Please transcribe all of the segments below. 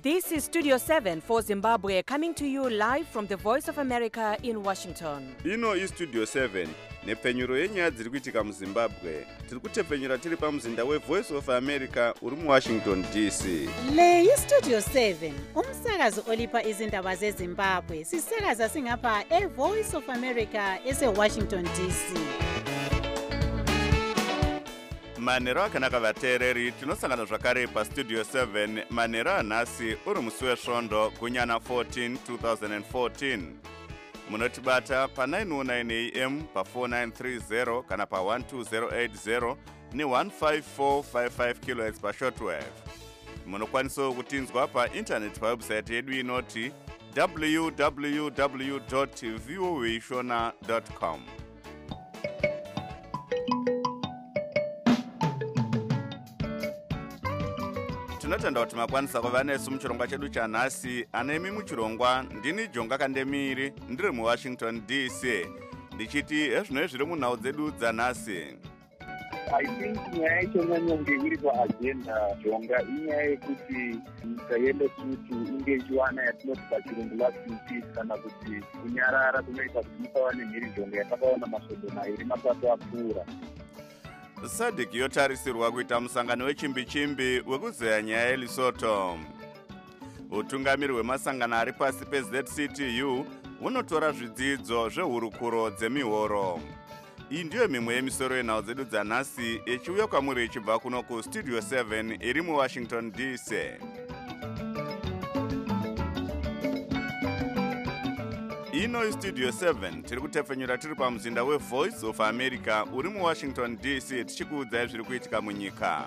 This is Studio 7 for Zimbabwe, coming to you live from the Voice of America in Washington. Ino iStudio 7 nepfenyuro yenyaya dziri kuitika muZimbabwe. Tiri kutepfenyura tiri pamuzinda weVoice of America uri muWashington DC. Le iStudio 7 umsakazo olipa izindaba zeZimbabwe. Sisakaza singapha eVoice of America eseWashington DC. Manero akanaka vateereri, tinosangana zvakare paStudio 7 manero anhasi uri musi wesvondo gunyana 14 2014. Munotibata pa 909 AM pa 4930 kana pa 12080 ni 15455 kHz pa shortwave. Munokwanisawo kutinzwa pa internet pa website yedu inoti www.voashona.com. Tinotenda kuti makwanisa kuva nesu muchirongwa chedu chanhasi. Anemi muchirongwa ndini Jonga Kandemiri, ndiri muWashington DC, ndichiti ezvino zviri munhau dzedu dzanhasi. I think nyaya ichonyanyonge iri paagenda Jonga inyaya yekuti nyika yeLesotho inge ichiwana yatinoti pachirungu lasting peace, kana kuti kunyarara kunoita kuti musava nemhirizhonga yatakaona masvondo mairi matatu apfuura. SADC yotarisirwa kuita musangano wechimbi-chimbi wekuzeya nyaya yeLesotho. Utungamiri hwemasangano ari pasi peZCTU unotora zvidzidzo zvehurukuro dzemihoro. Iyi ndiyo mimwe yemisoro yenhau dzedu dzanhasi ichiuya kwamuri ichibva kuno kuStudio 7 iri muWashington DC. Ino iStudio 7 tiri kutepfenyura tiri pamuzinda weVoice of America uri muWashington DC, tichikuudzai zviri kuitika munyika.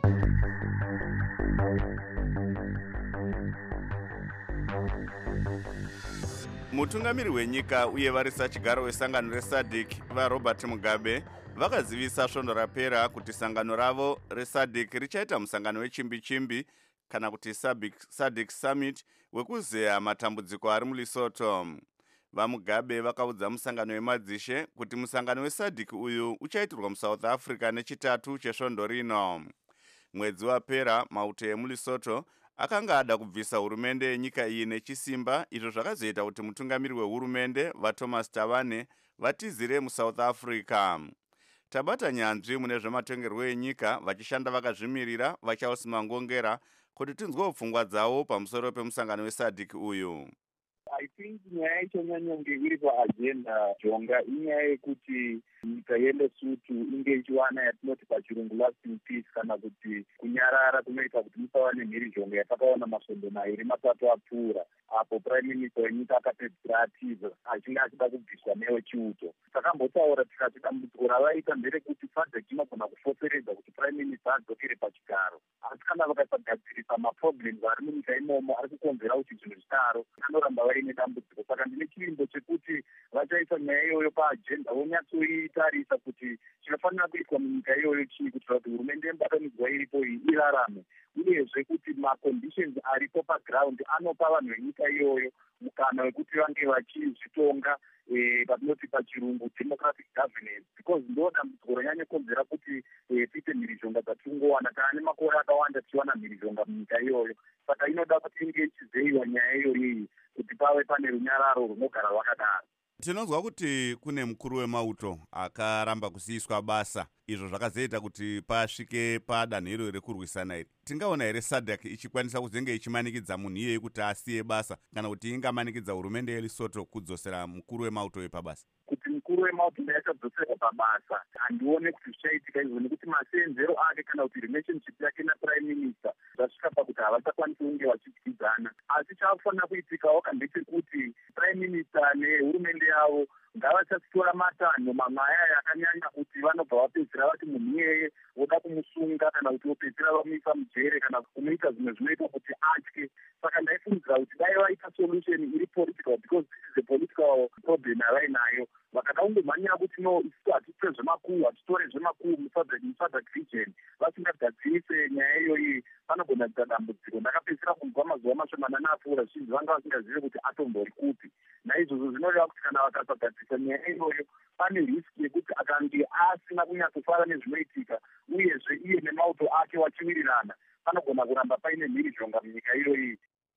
Mutungamiri wenyika uye varisa chigaro wesangano reSADC vaRobert Mugabe vakazivisa svondo rapera kuti sangano ravo reSADC richaita musangano wechimbi-chimbi kana kuti SADC Summit wekuzeya matambudziko ari muLesotho. VaMugabe vakaudza musangano wemadzishe kuti musangano weSADC uyu uchaitirwa muSouth Africa nechitatu chesvondo rino. Mwedzi wapera mauto emuLesotho akanga ada kubvisa hurumende yenyika iyi nechisimba, izvo zvakazoita kuti mutungamiri wehurumende vaThomas Thabane vatizire muSouth Africa. Tabata nyanzvi mune zvematongerwo enyika vachishanda vakazvimirira vachausima ngongera kuti tinzwewo pfungwa dzavo pamusoro pemusangano weSADC uyu. I think nyaya ichonyanyonge iri paagenda Jonga inyaya yekuti nyika yeLesotho inge ichiwana yatinoti pachirungu lasting peace, kana kuti kunyarara kunoita kuti musava nemhirizhonga yatakaona masvondo mairi matatu apfuura, apo prime minister wenyika akapedzisira atiza achinge achida kubviswa newechiuto. Takambotaura tikati dambudziko ravaita nderekuti SADC inogona kufoseredza kuti prime minister adzokere pachigaro, asi kana vakasagadzirisa maproblems ari munyika imomo ari kukonzera kuti zvinhu zvitaro vanoramba vaine dambudziko. Saka ndine chivimbo chekuti vachaisa nyaya iyoyo paagenda vonyatsoitarisa kuti chinofanira kuitwa munyika iyoyo chii, kuitira kuti hurumende yemubatanidzwa iripo iyi irarame, uyezve kuti maconditions aripo paground anopa vanhu venyika iyoyo mukana wekuti vange vachizvitonga patinoti pachirungu democratic governance, because ndo dambudziko ronyanya kukonzera kuti tiite mhirizhonga dzatingowana kana nemakore akawanda tichiwana mhirizhonga munyika iyoyo. Saka inoda kuti inge ichizeyiwa nyaya iyoyo iyi kuti pave pane runyararo runogara rwakadaro. Tinonzwa kuti kune mukuru wemauto akaramba kusiyiswa basa, izvo zvakazoita kuti pasvike padanho iro rekurwisana iri. Tingaona here SADC ichikwanisa kuzenge ichimanikidza munhu iyeye kuti asiye basa, kana kuti ingamanikidza hurumende yeLesotho kudzosera mukuru wemauto wepabasa? Kuti mukuru wemauto yachadzoserwa pabasa handione kuti zvichaitika izvo, nekuti maseenzero ake kana kuti relationship yake naprime minister zvasvika pakuti havachakwanisi kunge vachidyidzana. Asi chaakufanira kuitikawo kandechekuti prime minister nehurumende yavo ngavachatora matanho mamwe aya akanyanya kuti vanobva vapedzisira vati munhu iyeye voda kumusunga kana kuti vopedzisira vamuisa mujere kana kumuita zvimwe zvinoita kuti atye. Saka ndaifungidzira kuti dai vaita solution iri political, because this is a political problem yavainayo. Vakada kungomhanyira kuti no, isusu hatitore zvemakuu, hatitore zvemakuu muSADC region, vasingagadzirise nyaya iyoyi panogona kuita dambudziko. Ndakapedzisira kunzwa mazuva mashomanana apfuura zvizhinji vanga vasingazivi kuti atombori kupi. Naizvozvo zvinoreva kuti kana vakasagadzirisa nyaya iyoyo pane riski yekuti akange asina kunyatsofara nezvinoitika, uyezve iye nemauto ake wachiwirirana, panogona kuramba paine mhirizhonga munyika iyoyi.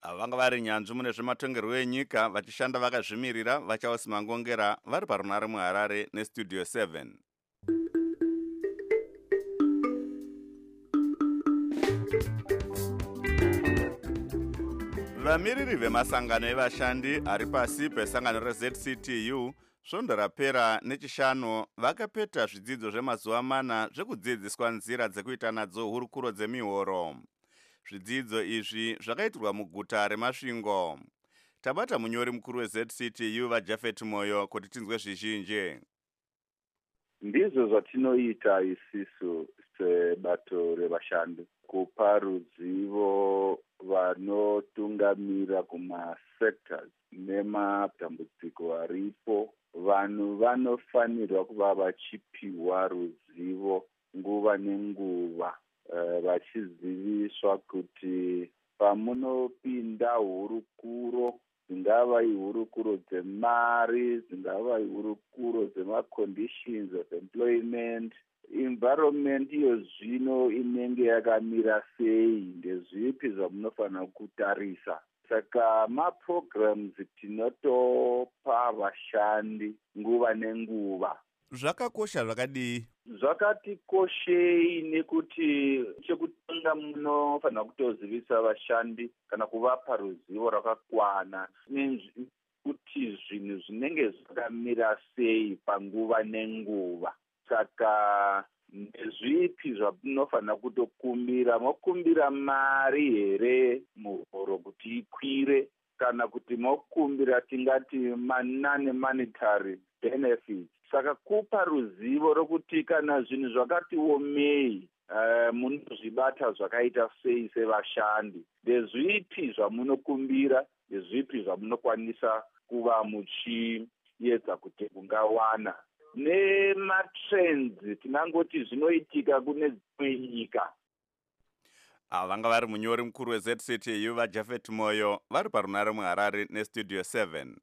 vanga vari nyanzvi mune zvematongerwo enyika vachishanda vakazvimirira vachaosimangongera vari parunare muHarare nestudio 7. Vamiriri vemasangano evashandi ari pasi pesangano reZCTU svondo rapera nechishanu vakapeta zvidzidzo zvemazuva 4 zvekudzidziswa nzira dzekuita nadzo hurukuro dzemihoro. Zvidzidzo izvi zvakaitirwa muguta reMasvingo. Tabata munyori mukuru weZCTU vaJafet Moyo kuti tinzwe zvizhinji. Ndizvo zvatinoita isisu sebato revashandi, kupa ruzivo vanotungamira kumasectors nematambudziko aripo. Vanhu vanofanirwa kuva vachipiwa ruzivo nguva nenguva, vachiziviswa kuti pamunopinda hurukuro, dzingava ihurukuro dzemari, dzingava ihurukuro dzemaconditions of employment, environment iyo zvino inenge yakamira sei, ndezvipi zvamunofanira kutarisa. Saka maprograms tinotopa vashandi nguva nenguva. Zvakakosha zvakadii? Zvakati koshei nekuti chekutanga munofanira kutozivisa vashandi kana kuvapa ruzivo rwakakwana kuti zvinhu zvinenge zvakamira sei panguva nenguva. Saka ndezvipi zvamunofanira kutokumbira? Mokumbira mari here muhoro kuti ikwire, kana kuti mokumbira tingati monetary benefits? Saka kupa ruzivo rokuti kana zvinhu zvakati omei munozvibata zvakaita sei sevashandi. Ndezvipi zvamunokumbira, ndezvipi zvamunokwanisa kuva muchiedza kuti mungawana. Nematrends tinangoti zvinoitika kune dzimwe nyika. Vanga vari munyori mukuru weZCTU vaJafet Moyo vari parunare muHarare nestudio 7.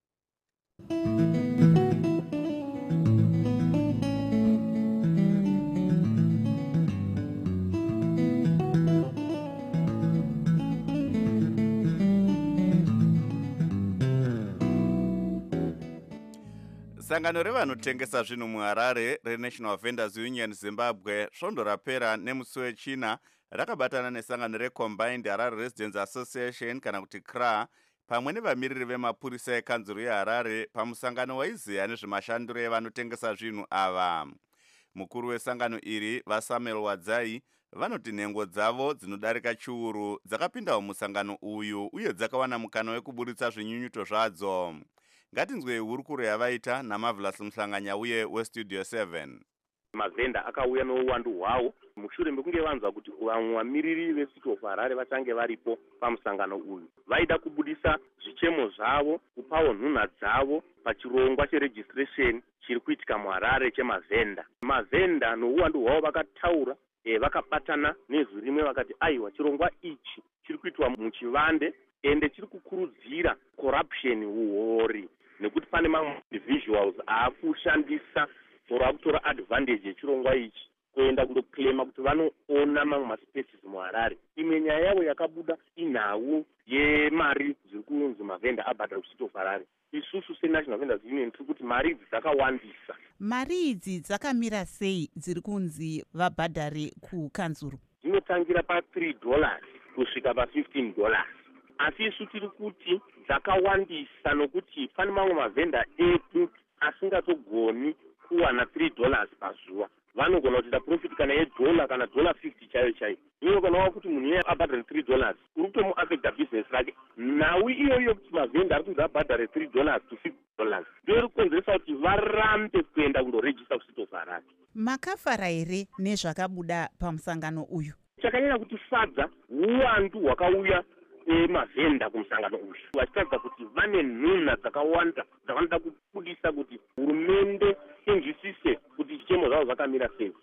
Sangano revanotengesa zvinhu muHarare reNational Vendors Union Zimbabwe svondo rapera nemusi wechina rakabatana nesangano reCombined Harare Residents Association kana kuti CRA pamwe nevamiriri vemapurisa ekanzuru yeHarare pamusangano waiziya nezvemashandiro evanotengesa zvinhu ava. Mukuru wesangano iri vaSamuel Wadzai vanoti nhengo dzavo dzinodarika chiuru dzakapindawo musangano uyu uye dzakawana mukana wekuburitsa zvinyunyuto zvadzo. Ngatinzwe hurukuro yavaita naMarvelous Mhlanganya uye westudio 7. Mavenda akauya nouwandu hwawo mushure mekunge vanzwa kuti vamwe vamiriri veCity of Harare vachange varipo pamusangano uyu. Vaida kubudisa zvichemo zvavo, kupawo nhunha dzavo pachirongwa cheregistration chiri kuitika muHarare chemavenda. Mavenda nouwandu hwawo vakataura, vakabatana nezwi rimwe vakati aiwa chirongwa ichi chiri kuitwa muchivande ende chiri kukurudzira corruption, uhori, nekuti pane mamwe individuals aakushandisa kutora advantage yechirongwa ichi kuenda kundoclaima kuti vanoona mamwe maspaces muHarare. Imwe nyaya yavo yakabuda inhau yemari dziri kunzi mavenda abhadhara kuCity of Harare. Isusu seNational Vendors Union tiri kuti mari idzi dzakawandisa. Mari idzi dzakamira sei dziri kunzi vabhadhare kukanzuru? Dzinotangira pa$3 kusvika pa$15. Asi isu tiri kuti dzakawandisa nokuti pane mamwe mavenda edu asingatogoni kuwana $3 pazuva. Vanogona kuita profit kana $1 kana $50 chaiyo chaiyo. Iyo kana wakuti munhu iye abhadhare $3 uri kutomuaffecta business rake. Nhau iyoyo kuti mavenda ari kunzi abhadhare $3 to $50 ndio iri kukonzeresa kuti varambe kuenda kundoregista kuCity of Harare. Makafara here nezvakabuda pamusangano uyu? Chakanyanya kuti fadza uwandu hwakauya mavenda kumusangano uyu, vachitaridza kuti vane nhunha dzakawanda dzavanoda kubudisa kuti hurumende inzwisise kuti chichemo zvavo zvakamira sei.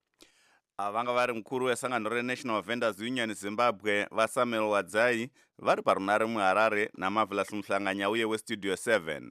Vanga vari mukuru wesangano reNational Vendors Union Zimbabwe vaSamuel Wadzai vari parunare muHarare naMarvelous Mhlanganya uye westudio 7.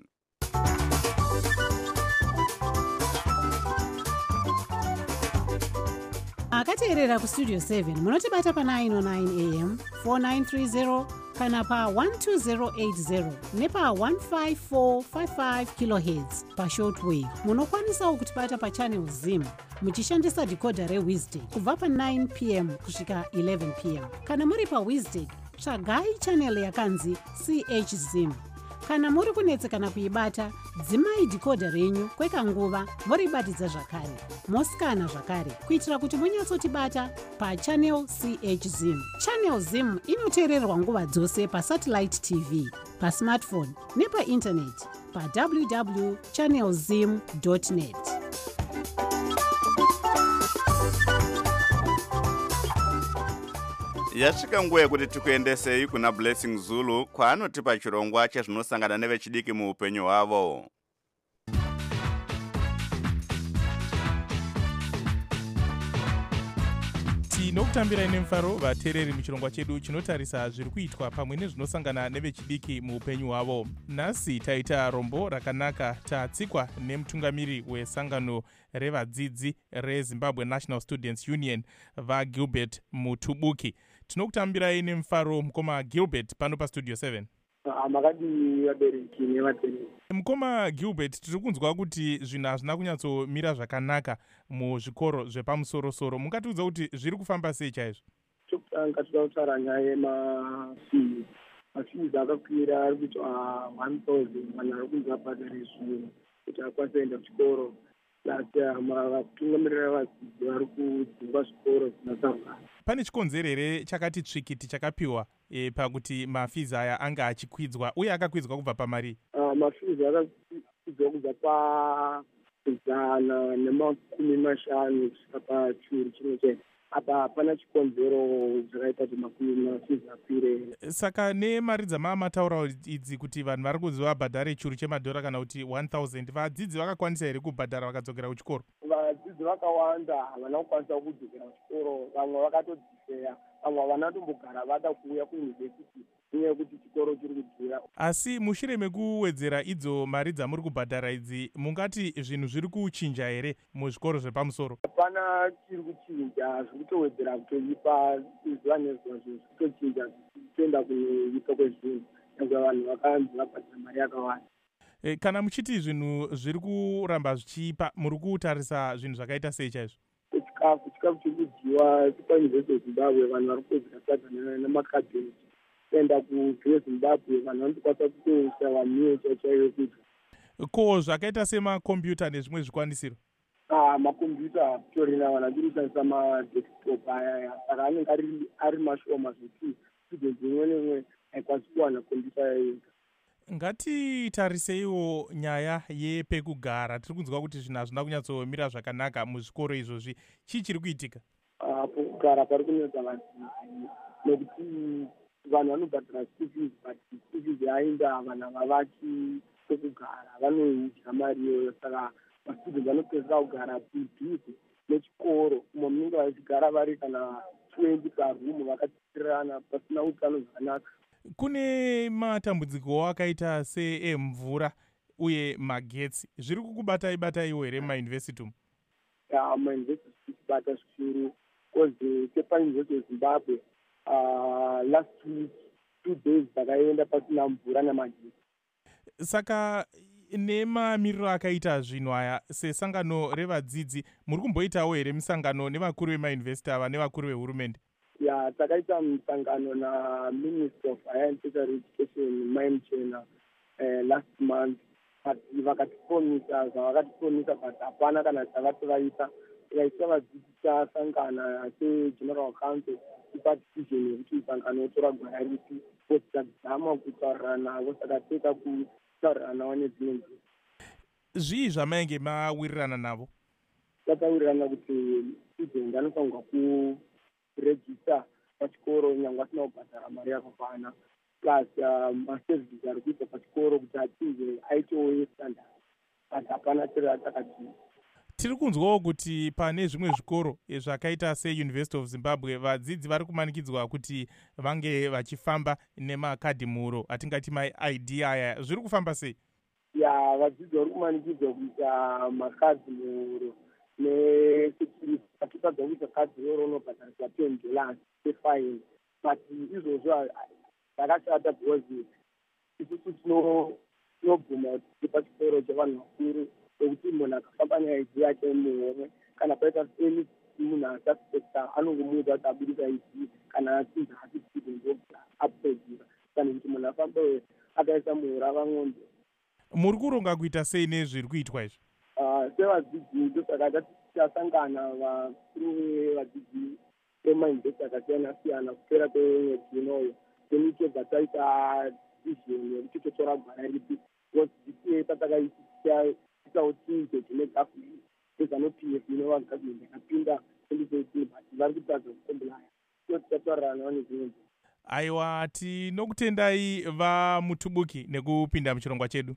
akateerera kustudio 7 munotibata pa 909 am 4930 kana pa12080 nepa15455 kHz pashortwave. Munokwanisawo kutibata pachannel Zim muchishandisa decoder reWiztech kubva pa9 p.m. kusvika 11 p.m. Kana muri paWiztech, tsvagai channel yakanzi CH Zim. Kana muri kunetsekana kuibata, dzimai decoder renyu kwekanguva moribatidza zvakare. Mosikana zvakare kuitira kuti munyatsotibata pachannel CH Zim. Channel Zim inoteererwa nguva dzose pasatellite TV, pasmartphone nepainternet pa www.channelzim.net. Yasvika nguva yekuti tikuendesei kuna Blessing Zulu kwaanotipa chirongwa chezvinosangana nevechidiki muupenyu hwavo. Tinokutambirai nemufaro vateereri muchirongwa chedu chinotarisa zviri kuitwa pamwe nezvinosangana nevechidiki muupenyu hwavo. Nhasi taita rombo rakanaka tatsikwa nemutungamiri wesangano revadzidzi reZimbabwe National Students Union vaGilbert Mutubuki. Tinokutambirai nemufaro mukoma Gilbert pano pastudio 7. Makadi vabereki nevateereri. Mukoma Gilbert, tiri kunzwa kuti zvinhu hazvina kunyatsomira zvakanaka muzvikoro zvepamusoro-soro. Mungatiudza kuti zviri kufamba sei chaizvo? Chokutanga toda kutaura nyaya yemafizi. Mafizi akakwira ari kuitwa 1,000 vanhu vari kunzi vabhadhare zvinhu kuti akwanise kuenda kuchikoro. Kutungamirira vadzidzi vari kudzingwa zvikoro zvinasarukana. Pane chikonzero here chakati tsvikiti chakapiwa pakuti mafizi aya anga achikwidzwa uye akakwidzwa kubva pamari? Mafizi akakwidzwa kubva pa150 kusvika pachiuru chimwe chete. Apa hapana chikonzero zvakaita kuti mafizi akwire. Saka nemari dzamamataura idzi kuti vanhu vari kunzi vabhadhare chiuru chemadhora kana kuti 1,000, vadzidzi vakakwanisa here kubhadhara vakadzokera kuchikoro? Vadzidzi vakawanda havana kukwanisa kudzokera kuchikoro, vamwe vakatodzisea, vamwe havana tombogara vada kuuya kuyunivhesiti uye yekuti chikoro chiri kudhura. Asi mushure mekuwedzera idzo mari dzamuri kubhadhara idzi, mungati zvinhu zviri kuchinja here muzvikoro zvepamusoro? Hapana chiri kuchinja, zviri kutowedzera kutoipa zuva nezuva, zvinhu zviri kutochinja zvichienda kunoipa kwezvinhu, nyangwe vanhu vakanzi vabhadhara mari yakawanda. Kana muchiti zvinhu zviri kuramba zvichipa, muri kutarisa zvinhu zvakaita sei chaizvo? Chikafu chiri kudyiwa paUniversity of Zimbabwe, vanhu vari kutodzikadzana nemakadheni kuenda kuZimbabwe, vanhu vanokwanisa kutoshayiwa miyo chaiyo kudya. Ko zvakaita semakombiyuta nezvimwe zvikwanisiro? Makombiyuta hakutorina, vanhu vachiri kushandisa madesktop aya, saka anenge ari mashoma zvekuti students imwe neimwe haikwanisi kuwana kombiyuta yayo. Ngatitariseiwo nyaya yepekugara. Tiri kunzwa kuti zvinhu hazvina kunyatsomira zvakanaka muzvikoro izvozvi. Chii chiri kuitika? Pekugara pari kunetsa vadzidzi nekuti vanhu vanobhadhara school fees, but school fees yainda vanhu havavaki pekugara, vanodya mari iyoyo. Saka mastudents vanopedzera kugara padhuze nechikoro, umwe munenge vachigara vari kana 20 parumu vakatsitirana pasina utano zvakanaka. Kune matambudziko akaita seemvura uye magetsi. Zviri kukubatai-bataiwo here mumayunivhesiti umu? Mumayunivhesiti kubata zvikuru, kozi sepaUniversity of Zimbabwe last week 2 days dzakaenda pasina mvura namagetsi. Saka nemamiriro akaita zvinhu aya, sesangano revadzidzi, muri kumboitawo here misangano nevakuru vemayunivhesiti ava nevakuru vehurumende? Takaita musangano naMinister of Higher and Tertiary Education Mainchena last month, but vakatipromisa zvavakatipromisa, but hapana kana zvavati vaita. Tikaisa vadzidzi tasangana seGeneral Council ipa decision yekuti musangano utora gwara ripi, tadzama kutaurira navo, saka toita kutaurira navo nedzimwe nzira. Zvii zvamainge mawirirana navo? Tatawirirana kuti student anofanirwa kurejista pachikoro nyangwe asina kubhadhara mari yakakwana, plus maservices ari kuita pachikoro kuti achinge aitewo yestandard, but hapana chiri atakati. Tiri kunzwawo kuti pane zvimwe zvikoro zvakaita seUniversity of Zimbabwe vadzidzi vari kumanikidzwa kuti vange vachifamba nemakadhimuro atingati maID aya. Zviri kufamba sei? Vadzidzi vari kumanikidzwa kuita makadhimuro nesecurity. Atotadza kuita kadhi roro unobhadharisa $10 sefine, but izvozvo dzakashata because isusu tinobvuma kuti tiri pachikoro chevanhu vakuru ekuti munhu akafamba naizi yake muhomwe kana paita seni munhu asaspekta anongomuudza kuti abudisa izi kana achinzi hati student apedzira kana kuti munhu afambe akaisa muhura vamwonde. Muri kuronga kuita sei nezviri kuitwa izvi? Sevadzidzi ndosaka tasangana vakuru vevadzidzi vemainvesti akasiyana siyana kupera kwemwedzi inoyo teni tobva taita vision yekuti totora gwara ripi because tatakaitawo tizo tine gavhmenti ezanopf inova gavhmenti yakapinda 2018 but vari kutadza kukombolaya so tichataurana nezvimwe. Aiwa, tinokutendai vaMutubuki nekupinda muchirongwa chedu.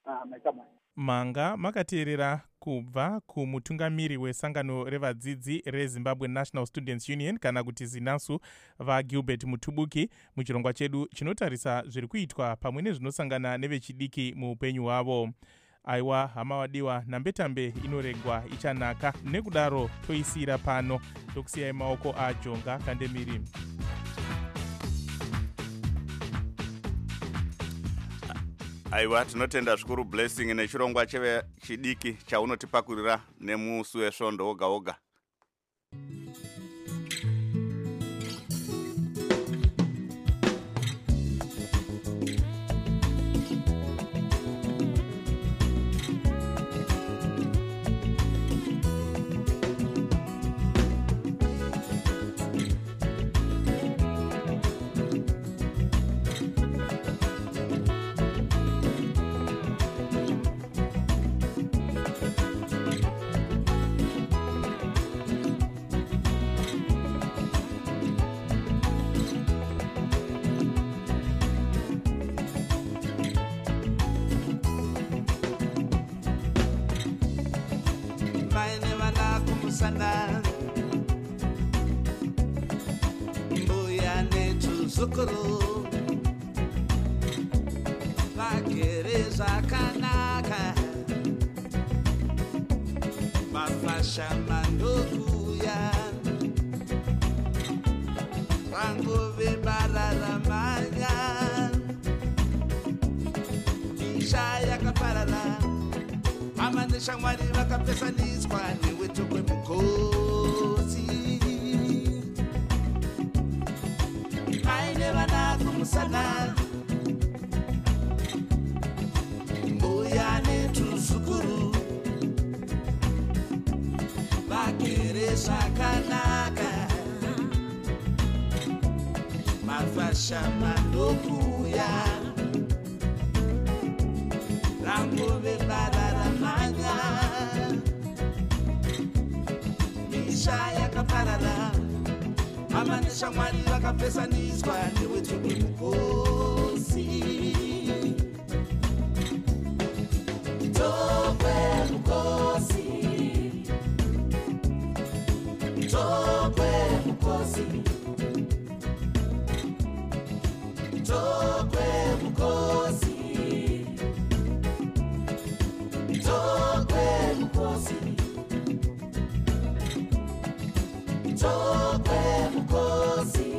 Manga makateerera kubva kumutungamiri wesangano revadzidzi reZimbabwe National Students Union kana kuti ZINASU vaGilbert Mutubuki muchirongwa chedu chinotarisa zviri kuitwa pamwe nezvinosangana nevechidiki muupenyu hwavo. Aiwa, hama wadiwa, nambetambe inoregwa ichanaka, nekudaro toisira pano tokusiyai maoko aJonga Kandemiri. Aiwa, tinotenda zvikuru Blessing nechirongwa chevechidiki chaunotipakurira nemusi wesvondo woga woga. Mbuya netuzukuru vagere zvakanaka mafasha mandokuya vangove bararamanya isha yakaparara mama neshamwari vakapesaniswa newetokwe mukosi aine vana kumusana mbuya netuzukuru vagere zvakanaka mafasha mandokuya rangove bararamanya misha yakaparara mama neshamwari vakapesaniswa newetokwe mukosi tokwe mukosi tokwe mukosi tokwe mukosi tokwe mukosi tokwe mukosi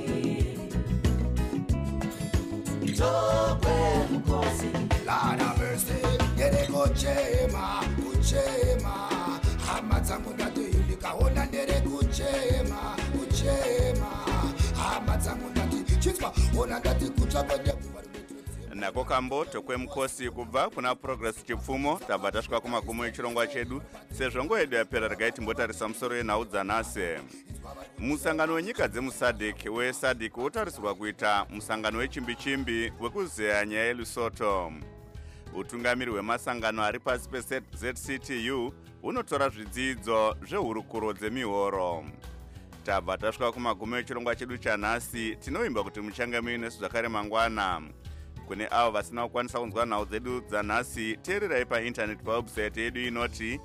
tokwe mukosi Lana mercy kuchema kuchema hama dzangu ndatoimbi kaona ndere kuchema kuchema hama dzangu ndati chitsva ona ndati kutsvakode nako kambo tokwe mukosi kubva kuna Progress Chipfumo. Tabva tasvika kumagumo echirongwa chedu. Sezvo nguva yedu yapera, regai timbotarisa musoro yenhau dzanhasi. Musangano wenyika dzemuSADC weSADC wotarisirwa kuita musangano wechimbi-chimbi wekuzeya nyaya yeLesotho. Utungamiri hwemasangano ari pasi peZCTU unotora zvidzidzo zvehurukuro dzemihoro. Tabva tasvika kumagumo echirongwa chedu chanhasi. Tinoimba kuti muchange muine zvakare mangwana. Kune avo vasina kukwanisa kunzwa nhau dzedu dzanhasi, teererai paintaneti pawebsite yedu inoti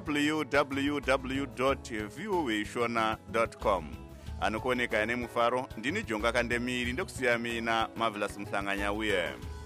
www.voashona.com. Anokuoneka ine mufaro, ndini Jonga Kandemiri, ndokusiya mina Marvelous Muhlanganya uye.